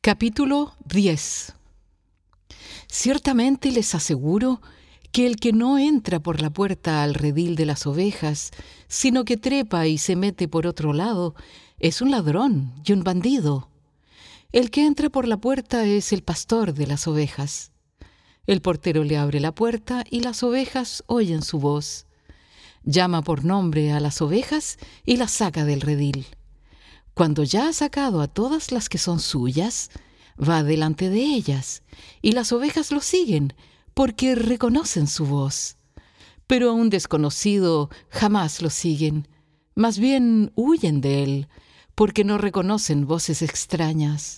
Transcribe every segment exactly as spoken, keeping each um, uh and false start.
Capítulo diez. Ciertamente les aseguro que el que no entra por la puerta al redil de las ovejas, sino que trepa y se mete por otro lado, es un ladrón y un bandido. El que entra por la puerta es el pastor de las ovejas. El portero le abre la puerta y las ovejas oyen su voz. Llama por nombre a las ovejas y las saca del redil. Cuando ya ha sacado a todas las que son suyas, va delante de ellas, y las ovejas lo siguen, porque reconocen su voz. Pero a un desconocido jamás lo siguen, más bien huyen de él, porque no reconocen voces extrañas.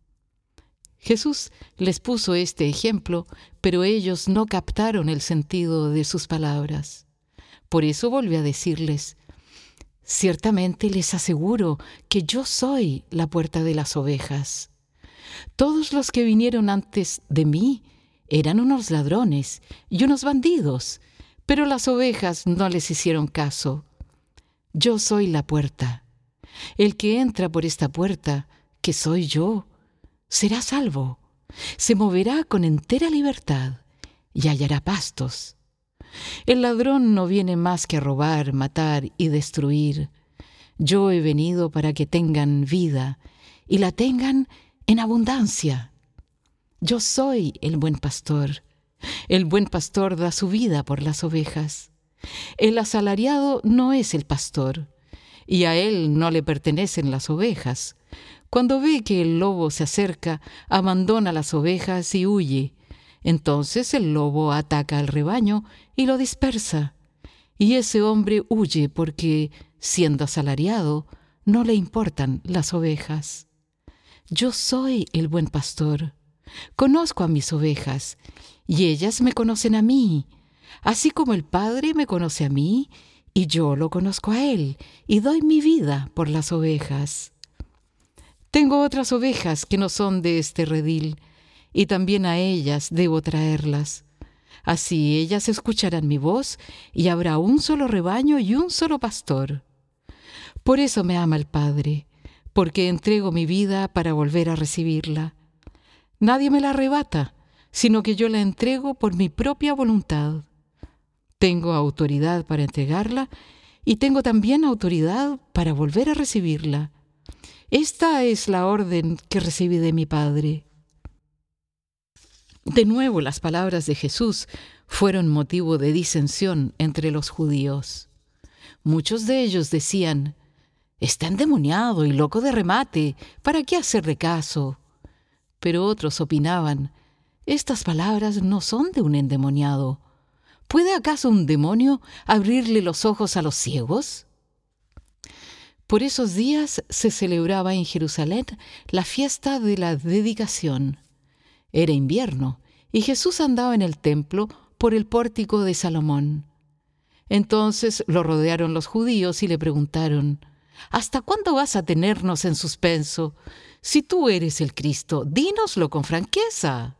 Jesús les puso este ejemplo, pero ellos no captaron el sentido de sus palabras. Por eso volvió a decirles: Ciertamente les aseguro que yo soy la puerta de las ovejas. Todos los que vinieron antes de mí eran unos ladrones y unos bandidos, pero las ovejas no les hicieron caso. Yo soy la puerta. El que entra por esta puerta, que soy yo, será salvo. Se moverá con entera libertad y hallará pastos. El ladrón no viene más que a robar, matar y destruir. Yo he venido para que tengan vida y la tengan en abundancia. Yo soy el buen pastor. El buen pastor da su vida por las ovejas. El asalariado no es el pastor, y a él no le pertenecen las ovejas. Cuando ve que el lobo se acerca, abandona las ovejas y huye. Entonces el lobo ataca al rebaño y lo dispersa. Y ese hombre huye porque, siendo asalariado, no le importan las ovejas. Yo soy el buen pastor. Conozco a mis ovejas, y ellas me conocen a mí, así como el Padre me conoce a mí, y yo lo conozco a él, y doy mi vida por las ovejas. Tengo otras ovejas que no son de este redil, y también a ellas debo traerlas. Así ellas escucharán mi voz, y habrá un solo rebaño y un solo pastor. Por eso me ama el Padre, porque entrego mi vida para volver a recibirla. Nadie me la arrebata, sino que yo la entrego por mi propia voluntad. Tengo autoridad para entregarla, y tengo también autoridad para volver a recibirla. Esta es la orden que recibí de mi Padre. De nuevo, las palabras de Jesús fueron motivo de disensión entre los judíos. Muchos de ellos decían: «Está endemoniado y loco de remate, ¿para qué hacerle caso?». Pero otros opinaban: «Estas palabras no son de un endemoniado. ¿Puede acaso un demonio abrirle los ojos a los ciegos?». Por esos días se celebraba en Jerusalén la fiesta de la dedicación. Era invierno, y Jesús andaba en el templo por el pórtico de Salomón. Entonces lo rodearon los judíos y le preguntaron: «¿Hasta cuándo vas a tenernos en suspenso? Si tú eres el Cristo, dínoslo con franqueza».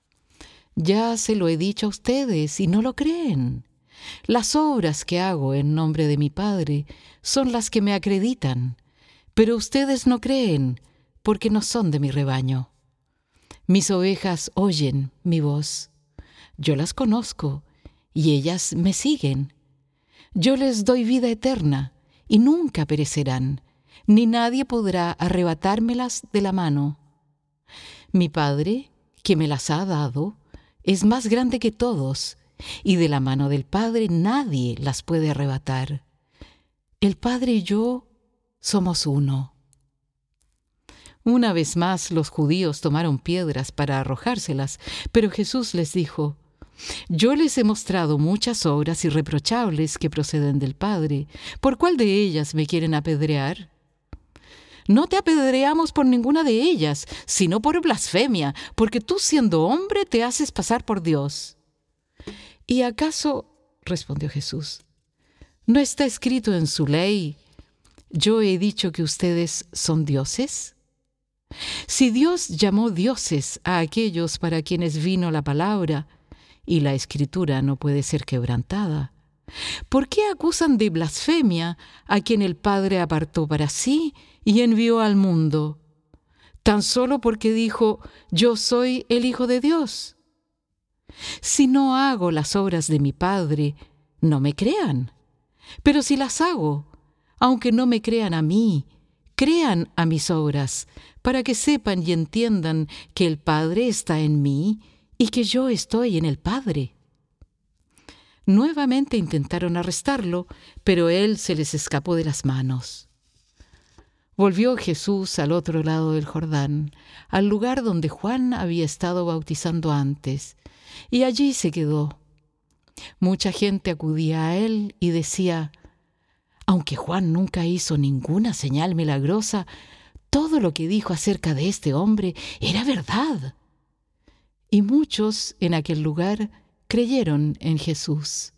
«Ya se lo he dicho a ustedes y no lo creen. Las obras que hago en nombre de mi Padre son las que me acreditan, pero ustedes no creen porque no son de mi rebaño. Mis ovejas oyen mi voz. Yo las conozco y ellas me siguen. Yo les doy vida eterna y nunca perecerán, ni nadie podrá arrebatármelas de la mano. Mi Padre, que me las ha dado, es más grande que todos, y de la mano del Padre nadie las puede arrebatar. El Padre y yo somos uno». Una vez más los judíos tomaron piedras para arrojárselas, pero Jesús les dijo: «Yo les he mostrado muchas obras irreprochables que proceden del Padre. ¿Por cuál de ellas me quieren apedrear? No te apedreamos por ninguna de ellas, sino por blasfemia, porque tú, siendo hombre, te haces pasar por Dios». «¿Y acaso», respondió Jesús, «no está escrito en su ley: yo he dicho que ustedes son dioses? Si Dios llamó dioses a aquellos para quienes vino la palabra, y la Escritura no puede ser quebrantada, ¿por qué acusan de blasfemia a quien el Padre apartó para sí y envió al mundo? tan solo porque dijo, yo soy el Hijo de Dios. Si no hago las obras de mi Padre, no me crean. Pero si las hago, aunque no me crean a mí, crean a mis obras, para que sepan y entiendan que el Padre está en mí y que yo estoy en el Padre. Nuevamente intentaron arrestarlo, pero él se les escapó de las manos. Volvió Jesús al otro lado del Jordán, al lugar donde Juan había estado bautizando antes, y allí se quedó. Mucha gente acudía a él y decía, aunque Juan nunca hizo ninguna señal milagrosa, todo lo que dijo acerca de este hombre era verdad. Y muchos en aquel lugar creyeron en Jesús.